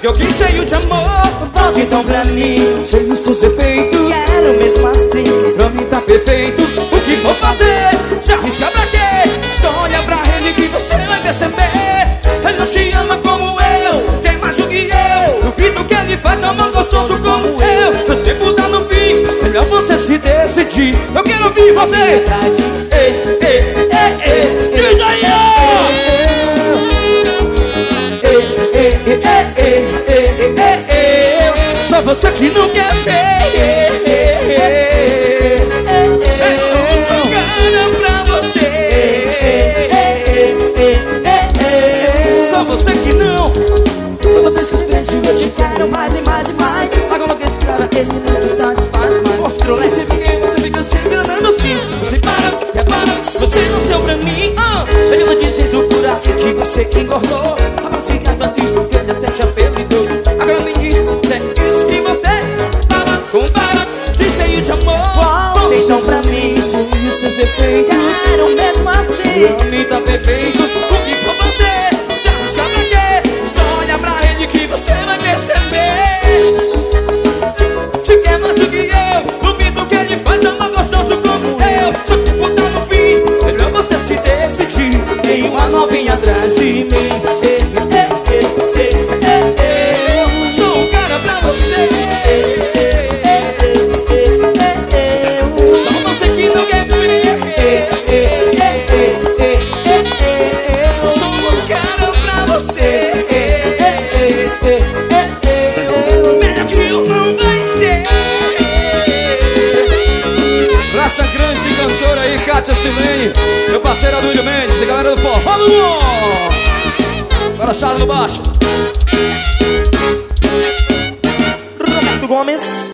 que eu quis cheio de amor. Volte então pra mim, Sem os seus efeitos, quero mesmo assim. pra mim tá perfeito. O que vou fazer? Se arriscar pra quê? Só olha pra ele que você vai perceber. Ele não te ama como eu, tem mais do que eu. Duvido que ele faz amor gostoso como eu. Seu tempo tá no fim, melhor você se decidir. Eu quero ouvir você. Ei, ei, ei, ei, diz aí, só você que não quer ver. Eu sou cara pra você. Só você que não. Toda vez que eu vejo eu te quero mais e mais e mais. Agora que esse cara, ele não te satisfaz mais. Mostrou Mas esse fiquei, você fica se enganando assim. Você para, repara, você nasceu pra mim. ele anda dizendo por aqui que você engordou. A bicicleta diz que ele até te apelidou. Agora me diz, se é isso que você fala, compara, de cheio de amor. Volte então pra mim, Sem os seus defeitos, quero mesmo assim. pra mim tá perfeito. O que for fazer? Se arriscar pra quê? Só olha pra ele que você vai perceber. Te quer mais do que eu, duvido que ele faz amor gostoso como eu. Seu tempo tá no fim, melhor você se decidir. Tem uma novinha atrás de mim. Eu sou um cara pra você. Só você que não quer ver. Sou um cara pra você. Melhor que eu não vai ter. Praça grande cantora aí, Kátia Silene. Meu parceiro Adúlio Mendes, da galera do Forró do Bom. Agora Charles no baixo. Roberto Gomes.